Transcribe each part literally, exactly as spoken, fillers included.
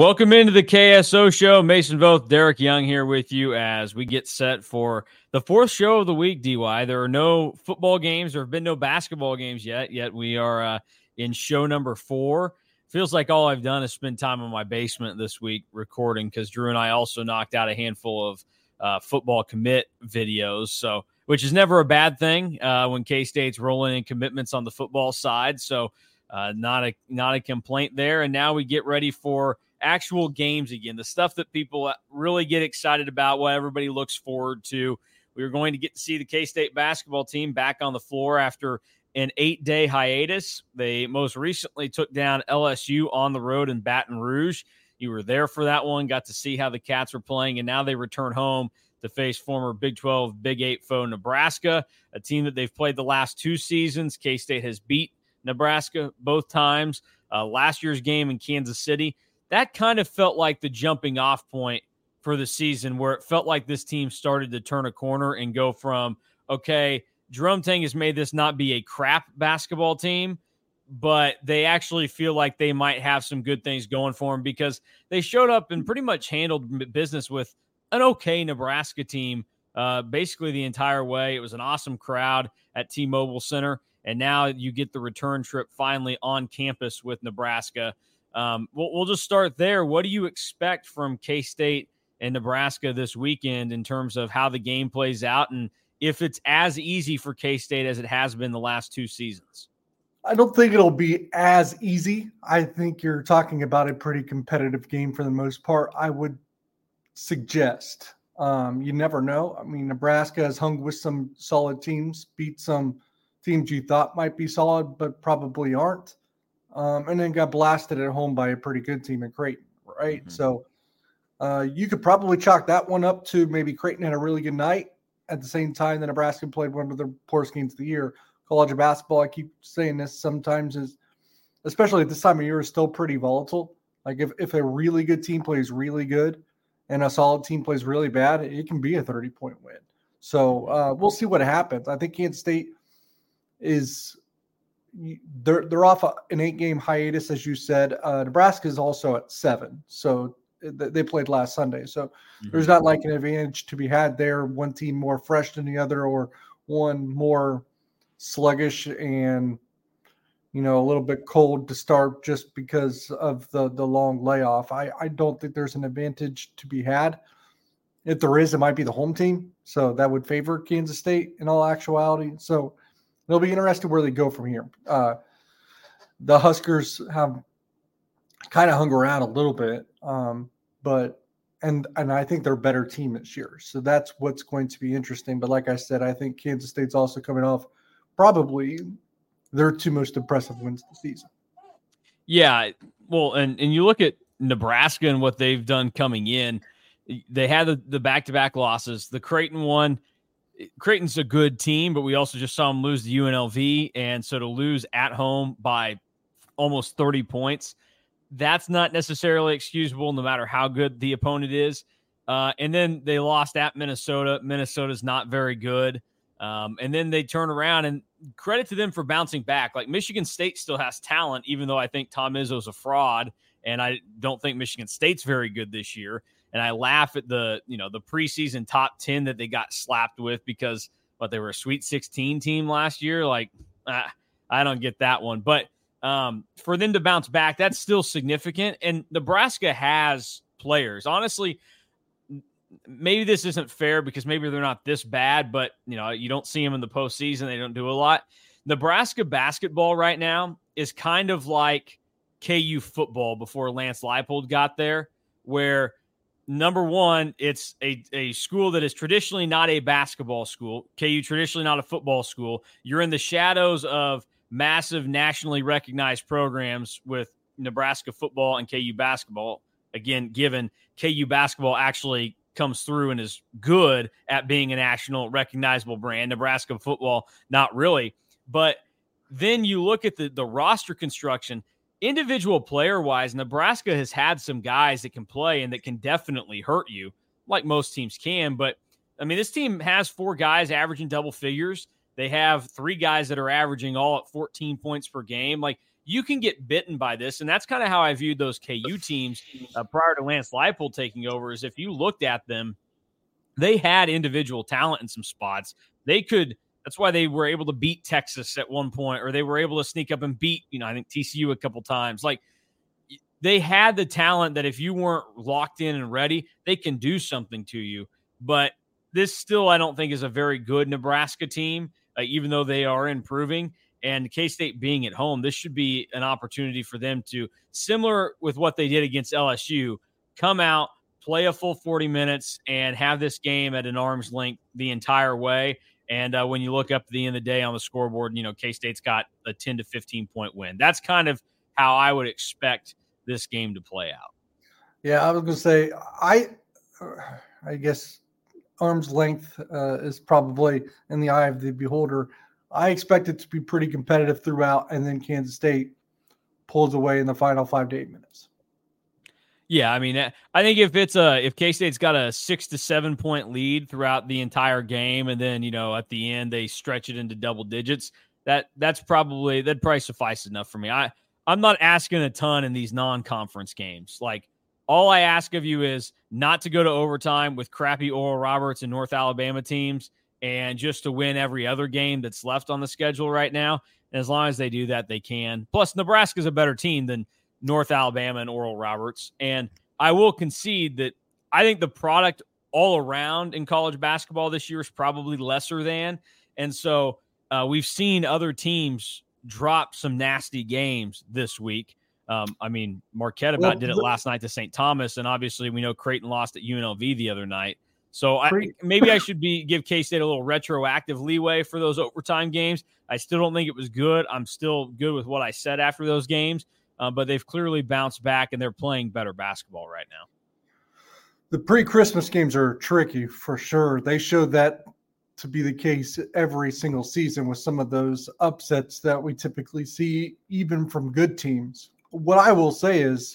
Welcome into the K S O show. Mason Voth, Derek Young here with you as we get set for the fourth show of the week, D Y. There are no football games. There have been no basketball games yet, yet we are uh, in show number four. Feels like all I've done is spend time in my basement this week recording because Drew and I also knocked out a handful of uh, football commit videos, so which is never a bad thing uh, when K-State's rolling in commitments on the football side. So uh, not a not a complaint there. And now we get ready for actual games again, the stuff that people really get excited about, what everybody looks forward to. We are going to get to see the K-State basketball team back on the floor after an eight-day hiatus. They most recently took down L S U on the road in Baton Rouge. You were there for that one, got to see how the Cats were playing, and now they return home to face former Big twelve, Big eight foe Nebraska, a team that they've played the last two seasons. K-State has beat Nebraska both times. Uh, last year's game in Kansas City, that kind of felt like the jumping off point for the season where it felt like this team started to turn a corner and go from, okay, Jerome Tang has made this not be a crap basketball team, but they actually feel like they might have some good things going for them because they showed up and pretty much handled business with an okay Nebraska team uh, basically the entire way. It was an awesome crowd at T-Mobile Center, and now you get the return trip finally on campus with Nebraska. Um, we'll, we'll just start there. What do you expect from K-State and Nebraska this weekend in terms of how the game plays out and if it's as easy for K-State as it has been the last two seasons? I don't think it'll be as easy. I think you're talking about a pretty competitive game for the most part. I would suggest. Um, you never know. I mean, Nebraska has hung with some solid teams, beat some teams you thought might be solid, but probably aren't. Um, and then got blasted at home by a pretty good team in Creighton, right? Mm-hmm. So uh, you could probably chalk that one up to maybe Creighton had a really good night at the same time that Nebraska played one of the poorest games of the year. College basketball, I keep saying this sometimes, is, especially at this time of year, is still pretty volatile. Like if, if a really good team plays really good and a solid team plays really bad, it can be a thirty-point win. So uh, we'll see what happens. I think Kansas State is – They're they're off an eight-game hiatus, as you said. Uh, Nebraska is also at seven, so th- they played last Sunday. So mm-hmm. there's not like an advantage to be had there. One team more fresh than the other, or one more sluggish and you know a little bit cold to start just because of the the long layoff. I I don't think there's an advantage to be had. If there is, it might be the home team, so that would favor Kansas State in all actuality. So it'll be interesting where they go from here. Uh, the Huskers have kind of hung around a little bit, um, but and and I think they're a better team this year. So that's what's going to be interesting. But like I said, I think Kansas State's also coming off probably their two most impressive wins this season. Yeah, well, and and you look at Nebraska and what they've done coming in. They had the, the back-to-back losses. The Creighton one. Creighton's a good team, but we also just saw them lose to U N L V, and so to lose at home by almost thirty points, that's not necessarily excusable no matter how good the opponent is. Uh, and then they lost at Minnesota. Minnesota's not very good. Um, and then they turn around, and credit to them for bouncing back. Like Michigan State still has talent, even though I think Tom Izzo's a fraud, and I don't think Michigan State's very good this year. And I laugh at the, you know, the preseason top ten that they got slapped with because, but they were a Sweet sixteen team last year. Like, ah, I don't get that one. But um, for them to bounce back, that's still significant. And Nebraska has players. Honestly, maybe this isn't fair because maybe they're not this bad, but, you know, you don't see them in the postseason. They don't do a lot. Nebraska basketball right now is kind of like K U football before Lance Leipold got there, where number one, it's a, a school that is traditionally not a basketball school. K U traditionally not a football school. You're in the shadows of massive nationally recognized programs with Nebraska football and K U basketball. Again, given K U basketball actually comes through and is good at being a national recognizable brand. Nebraska football, not really. But then you look at the, the roster construction. Individual player-wise, Nebraska has had some guys that can play and that can definitely hurt you, like most teams can. But, I mean, this team has four guys averaging double figures. They have three guys that are averaging all at fourteen points per game. Like, you can get bitten by this. And that's kind of how I viewed those K U teams uh, prior to Lance Leipold taking over, is if you looked at them, they had individual talent in some spots. They could, that's why they were able to beat Texas at one point, or they were able to sneak up and beat, you know, I think T C U a couple times. Like, they had the talent that if you weren't locked in and ready, they can do something to you. But this still, I don't think, is a very good Nebraska team, uh, even though they are improving. And K-State being at home, this should be an opportunity for them to, similar with what they did against L S U, come out, play a full forty minutes, and have this game at an arm's length the entire way. And uh, when you look up at the end of the day on the scoreboard, you know, K-State's got a ten to fifteen point win. That's kind of how I would expect this game to play out. Yeah, I was going to say, I I guess arm's length uh, is probably in the eye of the beholder. I expect it to be pretty competitive throughout, and then Kansas State pulls away in the final five to eight minutes. Yeah, I mean, I think if it's a if K-State's got a six to seven point lead throughout the entire game, and then, you know, at the end they stretch it into double digits, that that's probably that'd probably suffice enough for me. I I'm not asking a ton in these non-conference games. Like, all I ask of you is not to go to overtime with crappy Oral Roberts and North Alabama teams, and just to win every other game that's left on the schedule right now. And as long as they do that, they can. Plus, Nebraska's a better team than North Alabama and Oral Roberts. And I will concede that I think the product all around in college basketball this year is probably lesser than. And so uh, we've seen other teams drop some nasty games this week. Um, I mean, Marquette about well, did it last night to Saint Thomas, and obviously we know Creighton lost at U N L V the other night. So I, maybe I should be give K-State a little retroactive leeway for those overtime games. I still don't think it was good. I'm still good with what I said after those games, uh, but they've clearly bounced back, and they're playing better basketball right now. The pre-Christmas games are tricky for sure. They showed that to be the case every single season with some of those upsets that we typically see, even from good teams. What I will say is,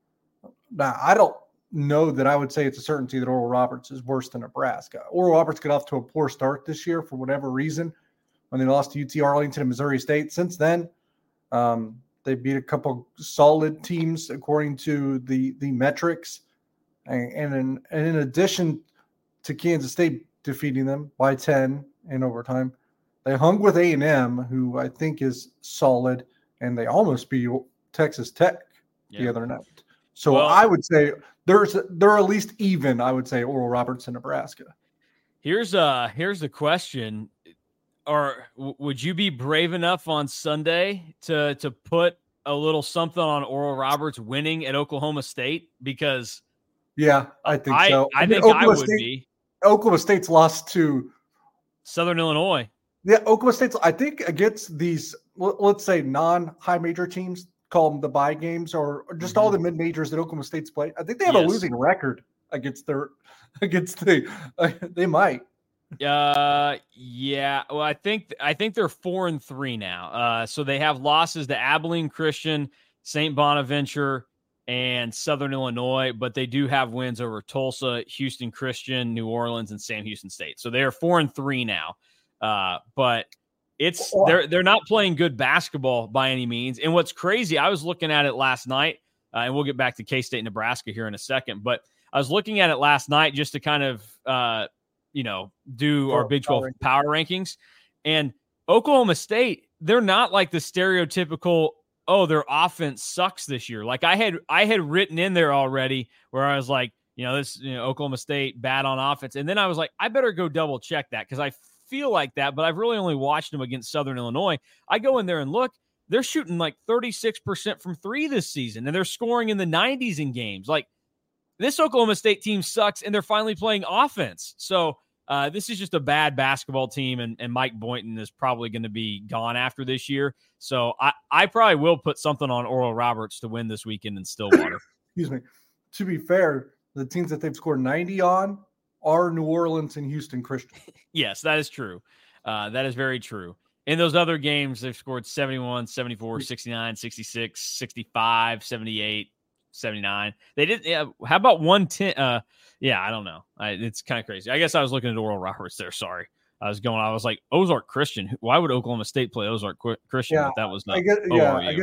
now I don't know that I would say it's a certainty that Oral Roberts is worse than Nebraska. Oral Roberts got off to a poor start this year for whatever reason when they lost to U T Arlington and Missouri State. Since then, um, they beat a couple solid teams according to the the metrics. And, and, in, and in addition to Kansas State defeating them by ten in overtime, they hung with A and M, who I think is solid, and they almost beat Texas Tech yeah. the other night. So well, I would say there's they're at least even, I would say, Oral Roberts and Nebraska. Here's uh here's the question. Or w- would you be brave enough on Sunday to to put a little something on Oral Roberts winning at Oklahoma State? Because yeah, I think I, so. I, I think Oklahoma I would State, be. Oklahoma State's lost to Southern Illinois. Yeah, Oklahoma State's, I think, against these, let's say, non-high major teams, call them the bye games, or just mm-hmm. all the mid-majors that Oklahoma State's played. I think they have yes. a losing record against their against the uh, they might. Uh, yeah. Well, I think I think they're four and three now. Uh, so they have losses to Abilene Christian, Saint Bonaventure, and Southern Illinois, but they do have wins over Tulsa, Houston Christian, New Orleans, and Sam Houston State. So they are four and three now. Uh, but it's they're they're not playing good basketball by any means. And what's crazy, I was looking at it last night, uh, and we'll get back to K-State, Nebraska here in a second. But I was looking at it last night just to kind of uh, you know do our Big twelve power rankings. And Oklahoma State, they're not like the stereotypical, oh, their offense sucks this year. Like I had I had written in there already where I was like, you know, this you know, Oklahoma State bad on offense, and then I was like, I better go double check that because I feel like that, but I've really only watched them against Southern Illinois. I go in there and look, they're shooting like thirty-six percent from three this season, and they're scoring in the nineties in games. Like, this Oklahoma State team sucks, and they're finally playing offense. So uh, this is just a bad basketball team, and, and Mike Boynton is probably going to be gone after this year. So I, I probably will put something on Oral Roberts to win this weekend in Stillwater. Excuse me. To be fair, the teams that they've scored ninety on are New Orleans and Houston Christian. Yes, that is true. Uh, that is very true. In those other games, they've scored seventy-one, seventy-four, sixty-nine, sixty-six, sixty-five, seventy-eight, seventy-nine. They did. Yeah, how about one ten? Uh, yeah, I don't know. I, it's kind of crazy. I guess I was looking at Oral Roberts there. Sorry. I was going, I was like, Ozark Christian. Why would Oklahoma State play Ozark Christian? Yeah, if that was not. I guess, yeah, I guess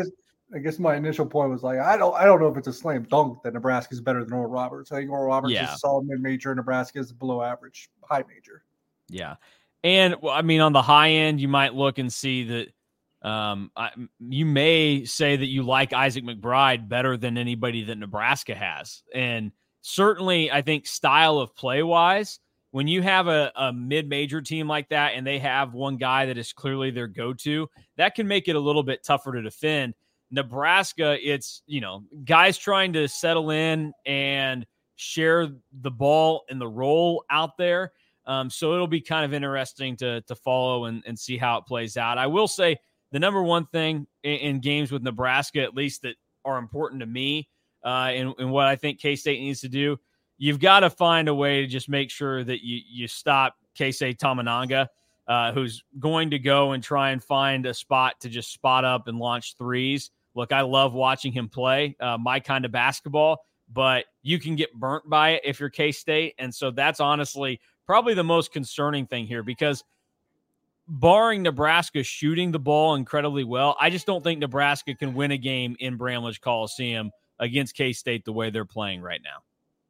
I guess my initial point was like, I don't, I don't know if it's a slam dunk that Nebraska is better than Oral Roberts. I think Oral Roberts Yeah. is a solid mid major, and Nebraska is below average high major. Yeah, and well, I mean, on the high end, you might look and see that um, I, you may say that you like Isaac McBride better than anybody that Nebraska has, and certainly, I think style of play wise, when you have a, a mid major team like that, and they have one guy that is clearly their go to, that can make it a little bit tougher to defend. Nebraska, it's, you know, guys trying to settle in and share the ball and the role out there. Um, so it'll be kind of interesting to to follow and, and see how it plays out. I will say the number one thing in, in games with Nebraska, at least that are important to me, uh, and, and what I think K-State needs to do, you've got to find a way to just make sure that you you stop Keisei Tominaga, uh, who's going to go and try and find a spot to just spot up and launch threes. Look, I love watching him play, uh, my kind of basketball, but you can get burnt by it if you're K-State. And so that's honestly probably the most concerning thing here, because barring Nebraska shooting the ball incredibly well, I just don't think Nebraska can win a game in Bramlage Coliseum against K-State the way they're playing right now.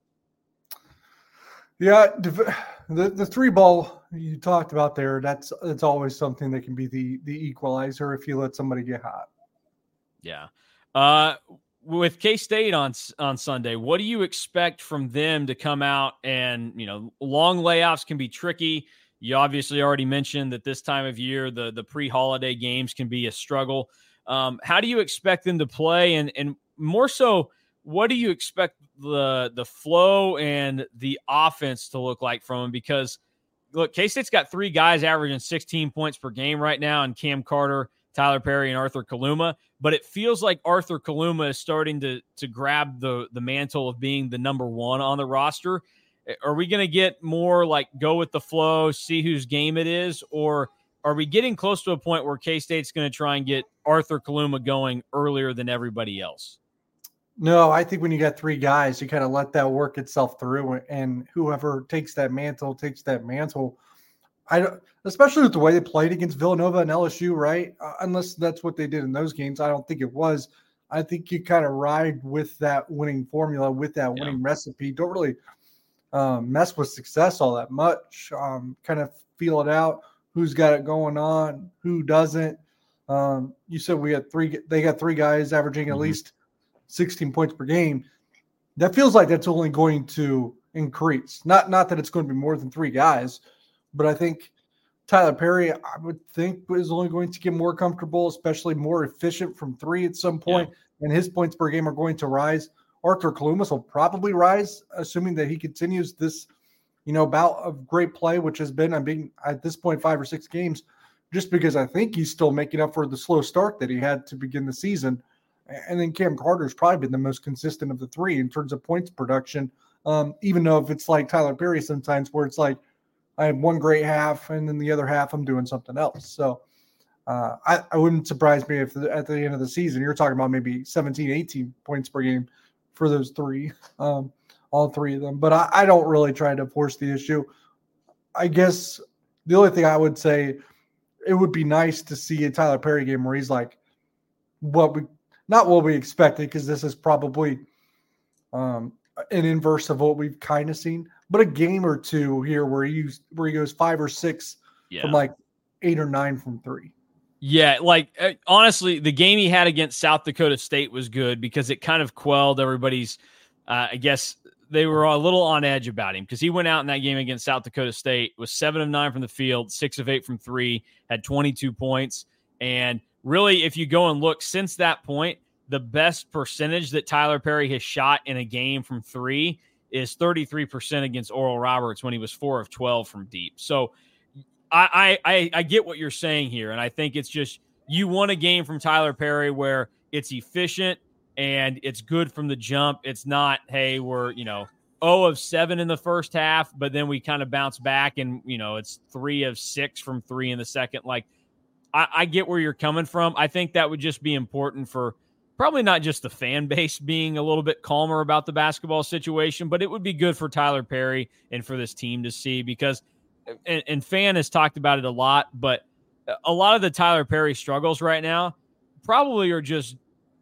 Yeah, the the three ball you talked about there, that's it's always something that can be the the equalizer if you let somebody get hot. Yeah. Uh, with K-State on on Sunday, what do you expect from them to come out? And, you know, long layoffs can be tricky. You obviously already mentioned that this time of year, the the pre-holiday games can be a struggle. Um, how do you expect them to play? And and more so, what do you expect the the flow and the offense to look like from them? Because, look, K-State's got three guys averaging sixteen points per game right now, and Cam Carter, Tyler Perry, and Arthur Kaluma. But it feels like Arthur Kaluma is starting to to grab the the mantle of being the number one on the roster. Are we going to get more like go with the flow, see whose game it is, or are we getting close to a point where K-State's going to try and get Arthur Kaluma going earlier than everybody else? No, I think when you got three guys, you kind of let that work itself through, and whoever takes that mantle takes that mantle. I don't, especially with the way they played against Villanova and L S U, right? Uh, unless that's what they did in those games, I don't think it was. I think you kind of ride with that winning formula, with that Yeah. winning recipe. Don't really um, mess with success all that much. Um, kind of feel it out. Who's got it going on? Who doesn't? Um, you said we had three. They got three guys averaging mm-hmm. at least sixteen points per game. That feels like that's only going to increase. Not not that it's going to be more than three guys. But I think Tyler Perry, I would think, is only going to get more comfortable, especially more efficient from three at some point, yeah. and his points per game are going to rise. Arthur Kalumas will probably rise, assuming that he continues this, you know, bout of great play, which has been, I mean, at this point, five or six games, just because I think he's still making up for the slow start that he had to begin the season. And then Cam Carter's probably been the most consistent of the three in terms of points production, um, even though if it's like Tyler Perry sometimes where it's like, I have one great half, and then the other half I'm doing something else. So uh, I, I wouldn't surprise me if the, at the end of the season you're talking about maybe seventeen, eighteen points per game for those three, um, all three of them. But I, I don't really try to force the issue. I guess the only thing I would say, it would be nice to see a Tyler Perry game where he's like what we not what we expected, because this is probably um, an inverse of what we've kind of seen. But a game or two here where he where he goes five or six yeah. from like eight or nine from three. Yeah, like uh, honestly, the game he had against South Dakota State was good because it kind of quelled everybody's. Uh, I guess they were a little on edge about him because he went out in that game against South Dakota State, was seven of nine from the field, six of eight from three, had twenty-two points, and really, if you go and look since that point, the best percentage that Tyler Perry has shot in a game from three is thirty-three percent against Oral Roberts when he was four of twelve from deep. So I, I I get what you're saying here, and I think it's just you want a game from Tyler Perry where it's efficient and it's good from the jump. It's not, hey, we're, you know, zero of seven in the first half, but then we kind of bounce back and, you know, it's three of six from three in the second. Like, I, I get where you're coming from. I think that would just be important for probably not just the fan base being a little bit calmer about the basketball situation, but it would be good for Tyler Perry and for this team to see because, and, and Fan has talked about it a lot, but a lot of the Tyler Perry struggles right now probably are just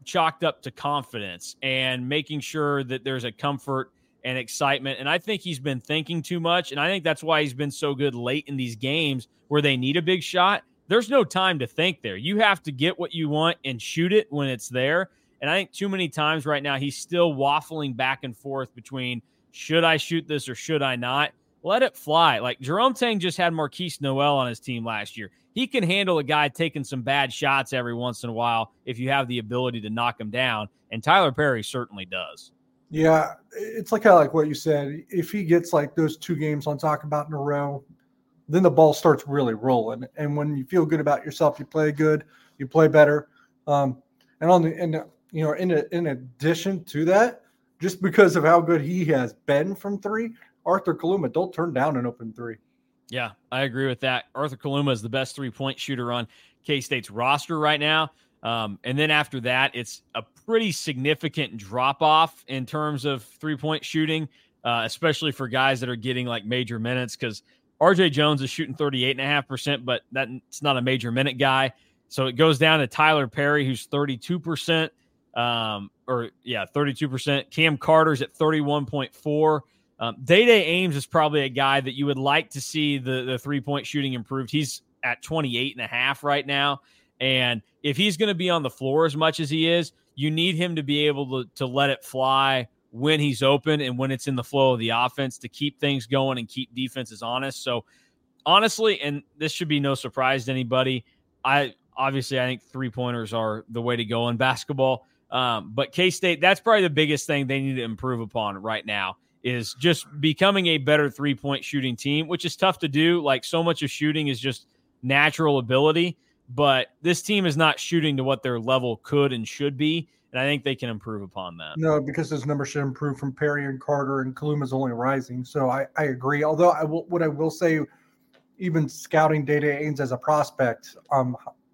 chalked up to confidence and making sure that there's a comfort and excitement. And I think he's been thinking too much. And I think that's why he's been so good late in these games where they need a big shot. There's no time to think there. You have to get what you want and shoot it when it's there. And I think too many times right now, he's still waffling back and forth between should I shoot this or should I not? Let it fly. Like Jerome Tang just had Marquise Noel on his team last year. He can handle a guy taking some bad shots every once in a while if you have the ability to knock him down. And Tyler Perry certainly does. Yeah, it's like kind of like what you said. If he gets like those two games on talk about in a row, then the ball starts really rolling. And when you feel good about yourself, you play good, you play better. Um, and on the and you know, in a, in addition to that, just because of how good he has been from three, Arthur Kaluma, don't turn down an open three. Yeah, I agree with that. Arthur Kaluma is the best three-point shooter on K-State's roster right now. Um, and then after that, it's a pretty significant drop-off in terms of three-point shooting, uh, especially for guys that are getting like major minutes, because R J Jones is shooting thirty-eight point five percent, but that's not a major minute guy. So it goes down to Tyler Perry, who's thirty-two percent, um, or yeah, thirty-two percent. Cam Carter's at thirty-one point four. Um, Day-Day Ames is probably a guy that you would like to see the, the three-point shooting improved. He's at twenty-eight and a half right now. And if he's going to be on the floor as much as he is, you need him to be able to, to let it fly when he's open and when it's in the flow of the offense to keep things going and keep defenses honest. So honestly, and this should be no surprise to anybody, I obviously I think three-pointers are the way to go in basketball. Um, but K-State, that's probably the biggest thing they need to improve upon right now, is just becoming a better three-point shooting team, which is tough to do. Like, so much of shooting is just natural ability, but this team is not shooting to what their level could and should be, and I think they can improve upon that. No, because those numbers should improve from Perry and Carter, and Kaluma's only rising. So I, I agree. Although I will, what I will say, even scouting Day-Day Ames as a prospect, um,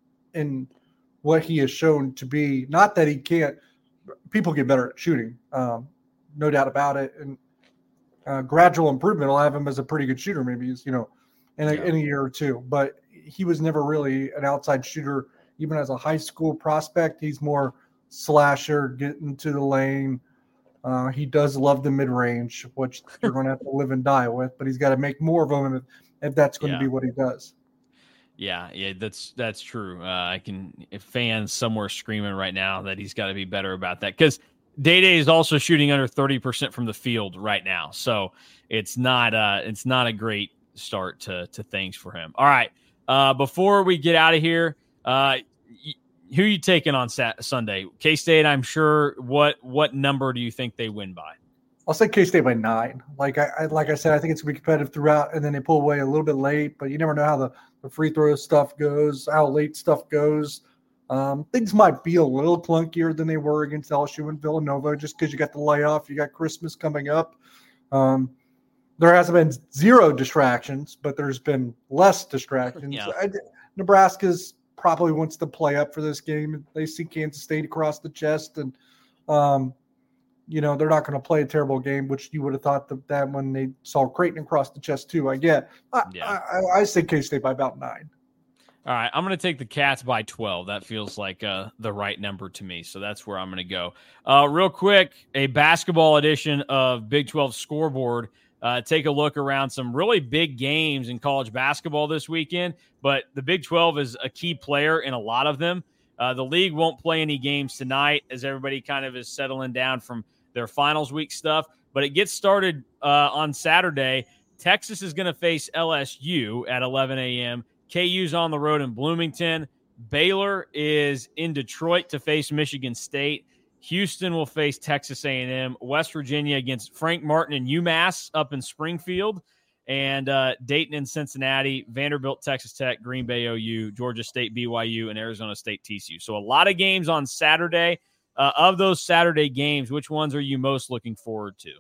in what he has shown to be, not that he can't, people get better at shooting, um, no doubt about it, and uh, gradual improvement will have him as a pretty good shooter, maybe, you know, in a, yeah. in a year or two. But he was never really an outside shooter, even as a high school prospect. He's more slasher, get into the lane. Uh, he does love the mid-range, which you're going to have to live and die with, but he's got to make more of them if, if that's going yeah. to be what he does. Yeah, yeah, that's that's true. Uh, I can if fans somewhere screaming right now that he's got to be better about that, because Day-Day is also shooting under thirty percent from the field right now, so it's not uh it's not a great start to to things for him. All right, uh, before we get out of here, uh, y- who are you taking on Sat- Sunday? K-State, I'm sure. What what number do you think they win by? I'll say K-State by nine. Like I, I like I said, I think it's going to be competitive throughout, and then they pull away a little bit late, but you never know how the, the free throw stuff goes, how late stuff goes. Um, things might be a little clunkier than they were against L S U and Villanova, just because you got the layoff, you got Christmas coming up. Um, there hasn't been zero distractions, but there's been less distractions. Yeah. I, Nebraska's probably wants to play up for this game. They see Kansas State across the chest, and um, you know, they're not going to play a terrible game, which you would have thought that, that when they saw Creighton across the chest too. I get. I, yeah. I, I, I say K-State by about nine. All right, I'm going to take the Cats by twelve. That feels like uh, the right number to me, so that's where I'm going to go. Uh, real quick, a basketball edition of Big twelve Scoreboard. Uh, take a look around some really big games in college basketball this weekend, but the Big twelve is a key player in a lot of them. Uh, the league won't play any games tonight as everybody kind of is settling down from their finals week stuff, but it gets started uh, on Saturday. Texas is going to face L S U at eleven a.m. K U's on the road in Bloomington. Baylor is in Detroit to face Michigan State. Houston will face Texas A and M. West Virginia against Frank Martin and UMass up in Springfield. And uh, Dayton and Cincinnati, Vanderbilt, Texas Tech, Green Bay O U, Georgia State B Y U, and Arizona State T C U. So a lot of games on Saturday. Uh, of those Saturday games, which ones are you most looking forward to?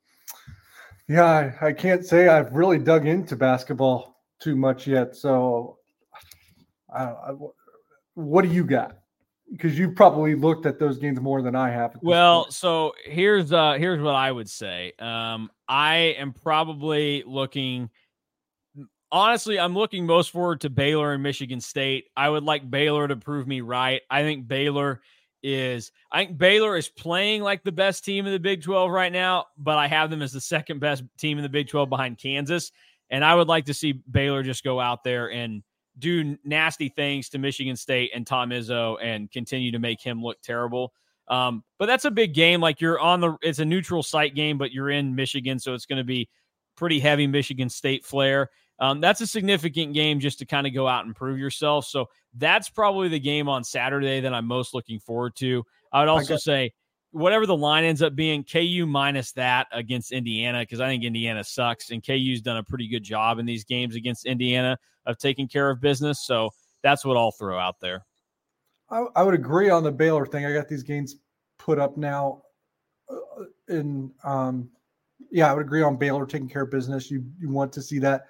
Yeah, I, I can't say I've really dug into basketball too much yet. So I, I, what do you got? Because you've probably looked at those games more than I have. Well, so here's uh, here's what I would say. Um, I am probably looking – honestly, I'm looking most forward to Baylor and Michigan State. I would like Baylor to prove me right. I think Baylor – is I think Baylor is playing like the best team in the Big twelve right now, but I have them as the second best team in the Big twelve behind Kansas. And I would like to see Baylor just go out there and do nasty things to Michigan State and Tom Izzo and continue to make him look terrible. Um, but that's a big game. Like you're on the, it's a neutral site game, but you're in Michigan. So it's going to be pretty heavy Michigan State flair. Um, that's a significant game just to kind of go out and prove yourself. So that's probably the game on Saturday that I'm most looking forward to. I would also I say whatever the line ends up being, K U minus that against Indiana, because I think Indiana sucks, and K U's done a pretty good job in these games against Indiana of taking care of business. So that's what I'll throw out there. I, I would agree on the Baylor thing. I got these games put up now. Uh, in um, yeah, I would agree on Baylor taking care of business. You you want to see that.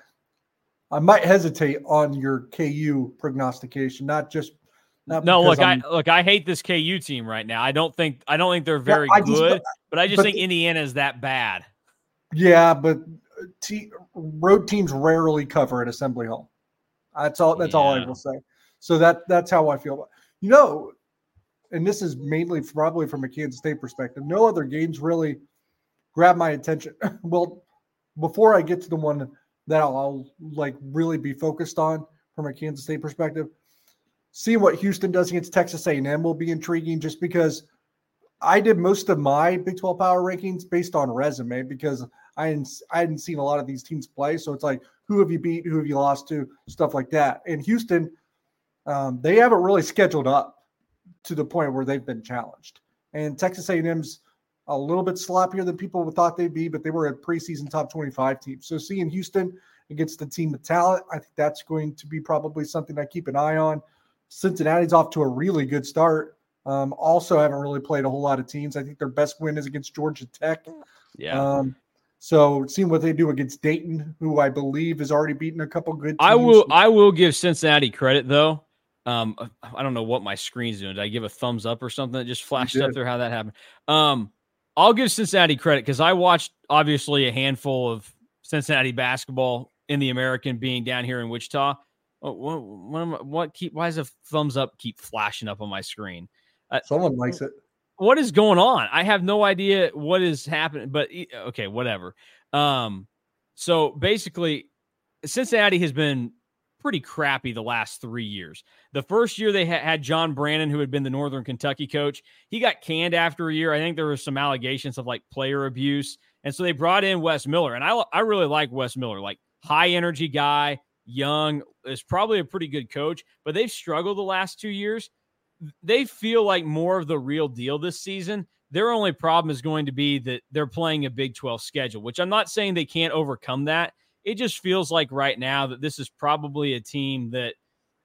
I might hesitate on your K U prognostication, not just not no. Look, I'm, I look. I hate this K U team right now. I don't think I don't think they're very yeah, good, just, but I just but think the, Indiana is that bad. Yeah, but te- road teams rarely cover at Assembly Hall. That's all. That's yeah. all I will say. So that that's how I feel. You know, and this is mainly probably from a Kansas State perspective. No other games really grab my attention. Well, before I get to the one that I'll, I'll like really be focused on from a Kansas State perspective, seeing what Houston does against Texas A and M will be intriguing, just because I did most of my Big twelve power rankings based on resume, because I hadn't, I hadn't seen a lot of these teams play. So it's like, who have you beat? Who have you lost to? Stuff like that. And Houston, um, they haven't really scheduled up to the point where they've been challenged. And Texas A and M's a little bit sloppier than people thought they'd be, but they were a preseason top twenty-five team. So seeing Houston against the team with talent, I think that's going to be probably something I keep an eye on. Cincinnati's off to a really good start. Um, also haven't really played a whole lot of teams. I think their best win is against Georgia Tech. Yeah. Um, so seeing what they do against Dayton, who I believe has already beaten a couple good teams. I will I will give Cincinnati credit, though. Um, I don't know what my screen's doing. Did I give a thumbs up or something that just flashed up there? How that happened? Um, I'll give Cincinnati credit because I watched obviously a handful of Cincinnati basketball in the American, being down here in Wichita. What, what, what keep? Why does a thumbs up keep flashing up on my screen? Uh, Someone likes it. What is going on? I have no idea what is happening, but okay, whatever. Um, so basically, Cincinnati has been pretty crappy the last three years. The first year they ha- had John Brannon, who had been the Northern Kentucky coach. He got canned after a year. I think there were some allegations of like player abuse. And so they brought in Wes Miller. And I, I really like Wes Miller, like high energy guy, young, is probably a pretty good coach, but they've struggled the last two years. They feel like more of the real deal this season. Their only problem is going to be that they're playing a Big twelve schedule, which I'm not saying they can't overcome that. It just feels like right now that this is probably a team that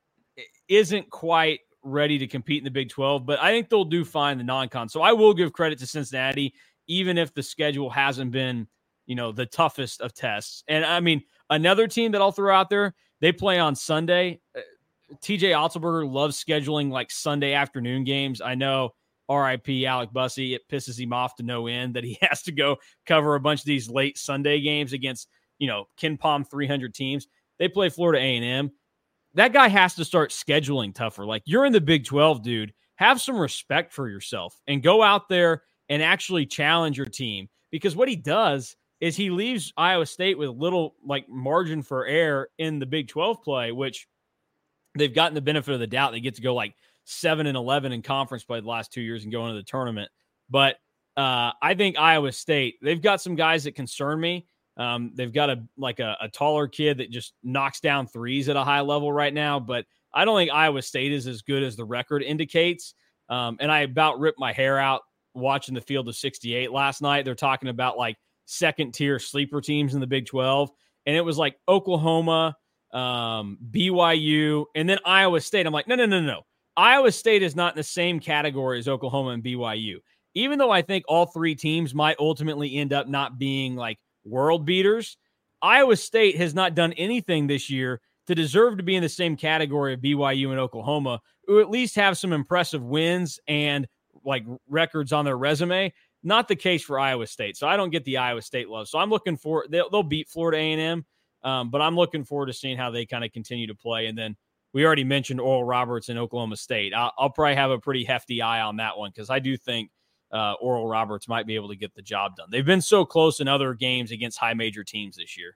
isn't quite ready to compete in the Big twelve, but I think they'll do fine in the non-con. So I will give credit to Cincinnati, even if the schedule hasn't been, you know, the toughest of tests. And I mean, another team that I'll throw out there, they play on Sunday. T J Otzelberger loves scheduling like Sunday afternoon games. I know R I P Alec Bussey, it pisses him off to no end that he has to go cover a bunch of these late Sunday games against, you know, Ken Palm three hundred teams. They play Florida A and M. That guy has to start scheduling tougher. Like, you're in the Big twelve, dude. Have some respect for yourself and go out there and actually challenge your team, because what he does is he leaves Iowa State with little like margin for error in the Big twelve play, which they've gotten the benefit of the doubt. They get to go like seven and eleven in conference play the last two years and go into the tournament. But uh, I think Iowa State, they've got some guys that concern me. Um, they've got a like a, a taller kid that just knocks down threes at a high level right now, but I don't think Iowa State is as good as the record indicates. Um, and I about ripped my hair out watching the Field of sixty-eight last night. They're talking about like second tier sleeper teams in the Big twelve, and it was like Oklahoma, um, B Y U, and then Iowa State. I'm like, no, no, no, no. Iowa State is not in the same category as Oklahoma and B Y U, even though I think all three teams might ultimately end up not being like world beaters. Iowa State has not done anything this year to deserve to be in the same category of B Y U and Oklahoma, who at least have some impressive wins and like records on their resume. Not the case for Iowa State. So I don't get the Iowa State love. So I'm looking for, they'll, they'll beat Florida A and M, um, but I'm looking forward to seeing how they kind of continue to play. And then we already mentioned Oral Roberts and Oklahoma State. I'll, I'll probably have a pretty hefty eye on that one because I do think uh, Oral Roberts might be able to get the job done. They've been so close in other games against high major teams this year.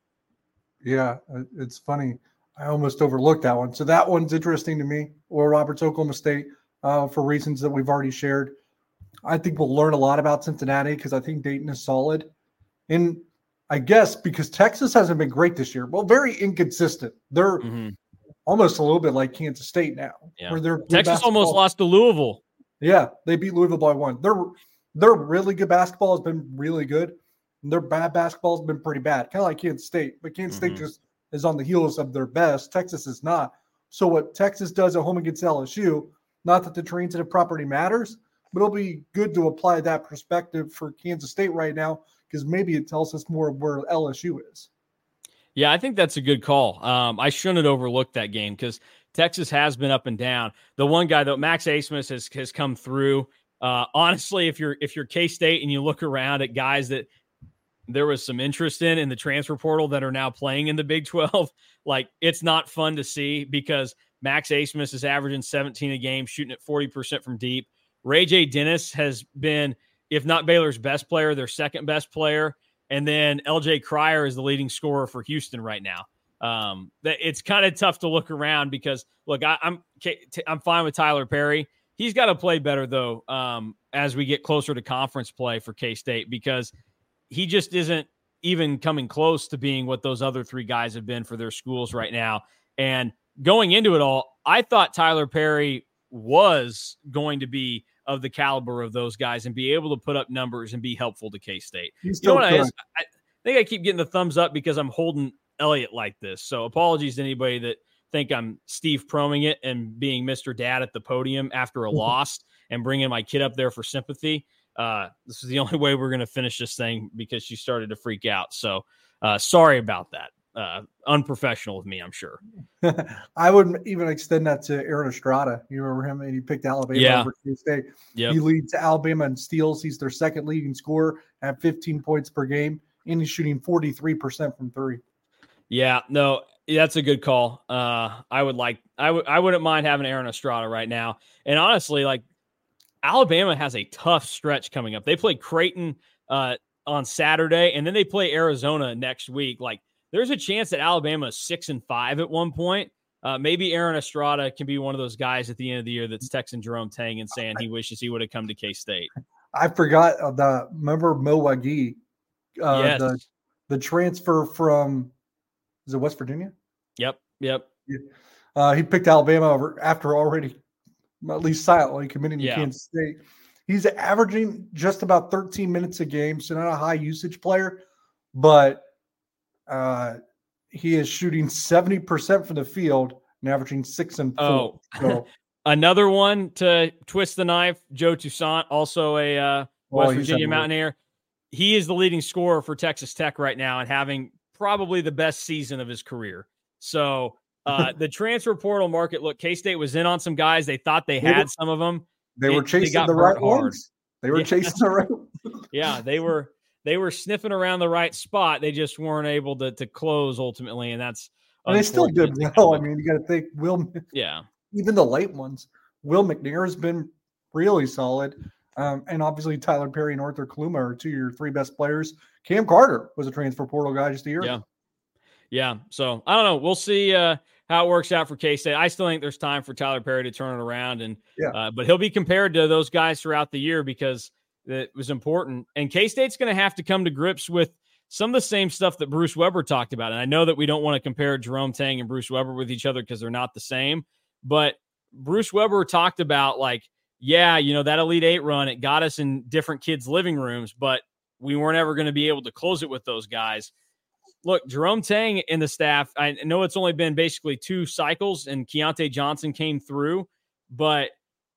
Yeah, it's funny. I almost overlooked that one. So that one's interesting to me. Oral Roberts, Oklahoma State, uh, for reasons that we've already shared. I think we'll learn a lot about Cincinnati because I think Dayton is solid. And I guess because Texas hasn't been great this year. Well, very inconsistent. They're mm-hmm. almost a little bit like Kansas State now. Yeah. Where they're Texas almost lost to Louisville. Yeah, they beat Louisville by one. Their their really good basketball has been really good. And their bad basketball has been pretty bad, kind of like Kansas State. But Kansas mm-hmm. State just is on the heels of their best. Texas is not. So what Texas does at home against L S U, not that the transitive property matters, but it'll be good to apply that perspective for Kansas State right now because maybe it tells us more of where L S U is. Yeah, I think that's a good call. Um, I shouldn't have overlooked that game because Texas has been up and down. The one guy, though, Max Abmas has has come through. Uh, honestly, if you're if you're K-State and you look around at guys that there was some interest in in the transfer portal that are now playing in the Big twelve, like it's not fun to see because Max Abmas is averaging seventeen a game, shooting at forty percent from deep. Ray J. Dennis has been, if not Baylor's best player, their second best player. And then L J Cryer is the leading scorer for Houston right now. Um, it's kind of tough to look around because, look, I, I'm I'm fine with Tyler Perry. He's got to play better, though, um, as we get closer to conference play for K-State because he just isn't even coming close to being what those other three guys have been for their schools right now. And going into it all, I thought Tyler Perry was going to be of the caliber of those guys and be able to put up numbers and be helpful to K-State. You know what I, is? I think I keep getting the thumbs up because I'm holding Elliott like this. So apologies to anybody that think I'm Steve Proming it and being Mister Dad at the podium after a loss and bringing my kid up there for sympathy. Uh, this is the only way we're going to finish this thing because she started to freak out. So uh, sorry about that. Uh, unprofessional of me, I'm sure. I would even extend that to Aaron Estrada. You remember him? And he picked Alabama yeah. over K-State. Yep. He leads Alabama in steals. He's their second leading scorer at fifteen points per game, and he's shooting forty-three percent from three. Yeah, no, that's a good call. Uh, I would like, I would, I wouldn't mind having Aaron Estrada right now. And honestly, like Alabama has a tough stretch coming up. They play Creighton uh, on Saturday, and then they play Arizona next week. Like, there's a chance that Alabama is six and five at one point. Uh, maybe Aaron Estrada can be one of those guys at the end of the year that's texting Jerome Tang and saying he wishes he would have come to K-State. I forgot the remember Milwaukee, uh, yes. the the transfer from is it West Virginia? Yep, yep. Yeah. Uh, he picked Alabama over after already at least silently committing to yeah. Kansas State. He's averaging just about thirteen minutes a game, so not a high usage player, but uh, he is shooting seventy percent from the field and averaging six and four. Oh, so, another one to twist the knife. Joe Toussaint, also a uh, West oh, Virginia Mountaineer. He is the leading scorer for Texas Tech right now and having probably the best season of his career. So uh, the transfer portal market, look, K-State was in on some guys. They thought they had some of them. They were chasing they the right hard. ones. They were yeah. chasing the right Yeah, they were they were sniffing around the right spot. They just weren't able to to close ultimately, and that's and they still did well. I mean, you got to think Will. Yeah, even the late ones. Will McNair has been really solid, um, and obviously Tyler Perry and Arthur Kaluma are two of your three best players. Cam Carter was a transfer portal guy just a year yeah. ago. Yeah, so I don't know. We'll see uh, how it works out for K-State. I still think there's time for Tyler Perry to turn it around, and yeah. uh, but he'll be compared to those guys throughout the year because it was important. And K-State's going to have to come to grips with some of the same stuff that Bruce Weber talked about. And I know that we don't want to compare Jerome Tang and Bruce Weber with each other because they're not the same. But Bruce Weber talked about, like, yeah, you know, that Elite Eight run, it got us in different kids' living rooms, but we weren't ever going to be able to close it with those guys. Look, Jerome Tang and the staff, I know it's only been basically two cycles and Keontae Johnson came through, but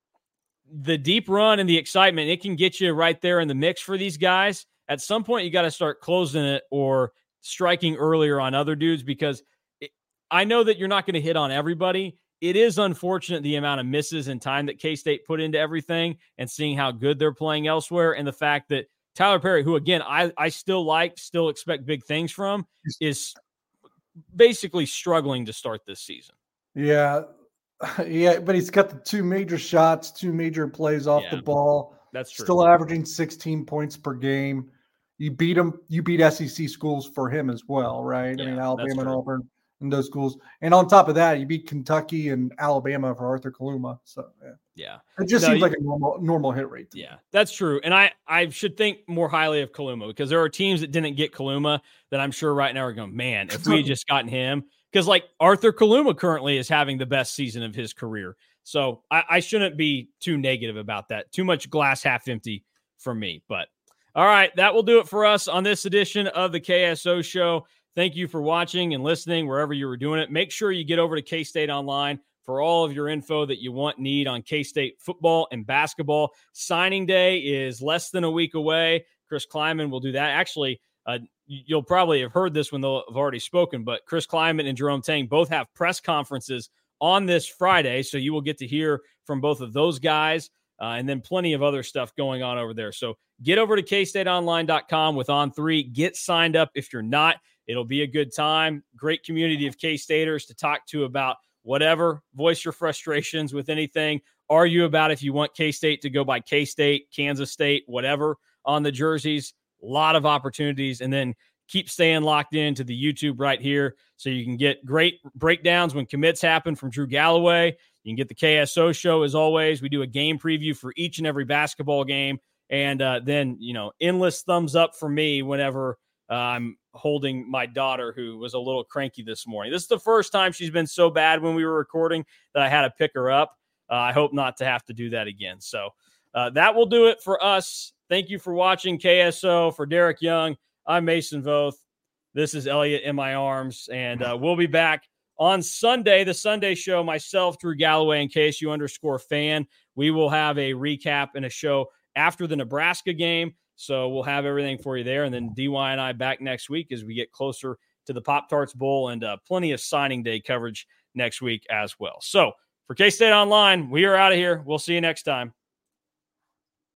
the deep run and the excitement, it can get you right there in the mix for these guys. At some point, you got to start closing it or striking earlier on other dudes because it, I know that you're not going to hit on everybody. It is unfortunate the amount of misses and time that K-State put into everything and seeing how good they're playing elsewhere and the fact that Tyler Perry, who, again, I, I still like, still expect big things from, is basically struggling to start this season. Yeah, Yeah, but he's got the two major shots, two major plays off Yeah, the ball. that's true. Still averaging sixteen points per game. You beat him. You beat S E C schools for him as well, right? Yeah, I mean, that's Alabama and true. Auburn and those schools. And on top of that, you beat Kentucky and Alabama for Arthur Kaluma. So yeah, Yeah. it just No, seems you- like a normal normal hit rate. to me. Yeah, that's true. And I, I should think more highly of Kaluma because there are teams that didn't get Kaluma that I'm sure right now are going, man, if we had just gotten him. Because like Arthur Kaluma currently is having the best season of his career. So I, I shouldn't be too negative about that. Too much glass half empty for me. But all right, that will do it for us on this edition of the K S O Show. Thank you for watching and listening wherever you were doing it. Make sure you get over to K-State Online for all of your info that you want, need on K-State football and basketball. Signing day is less than a week away. Chris Klieman will do that. Actually, uh, you'll probably have heard this when they'll have already spoken, but Chris Klieman and Jerome Tang both have press conferences on this Friday, so you will get to hear from both of those guys, uh, and then plenty of other stuff going on over there. So get over to K State Online dot com with On three. Get signed up if you're not. It'll be a good time. Great community of K-Staters to talk to about whatever. Voice your frustrations with anything. Argue about if you want K-State to go by K-State, Kansas State, whatever on the jerseys. A lot of opportunities. And then keep staying locked into the YouTube right here so you can get great breakdowns when commits happen from Drew Galloway. You can get the K S O Show as always. We do a game preview for each and every basketball game. And uh, then, you know, endless thumbs up for me whenever uh, I'm holding my daughter who was a little cranky this morning. This is the first time she's been so bad when we were recording that I had to pick her up. Uh, I hope not to have to do that again. So uh, that will do it for us. Thank you for watching K S O. For Derek Young, I'm Mason Voth. This is Elliot in my arms, and uh, we'll be back on Sunday, the Sunday show. Myself, Drew Galloway, and K S U underscore fan. We will have a recap and a show after the Nebraska game. So we'll have everything for you there. And then D Y and I back next week as we get closer to the Pop-Tarts Bowl, and uh, plenty of signing day coverage next week as well. So for K-State Online, we are out of here. We'll see you next time.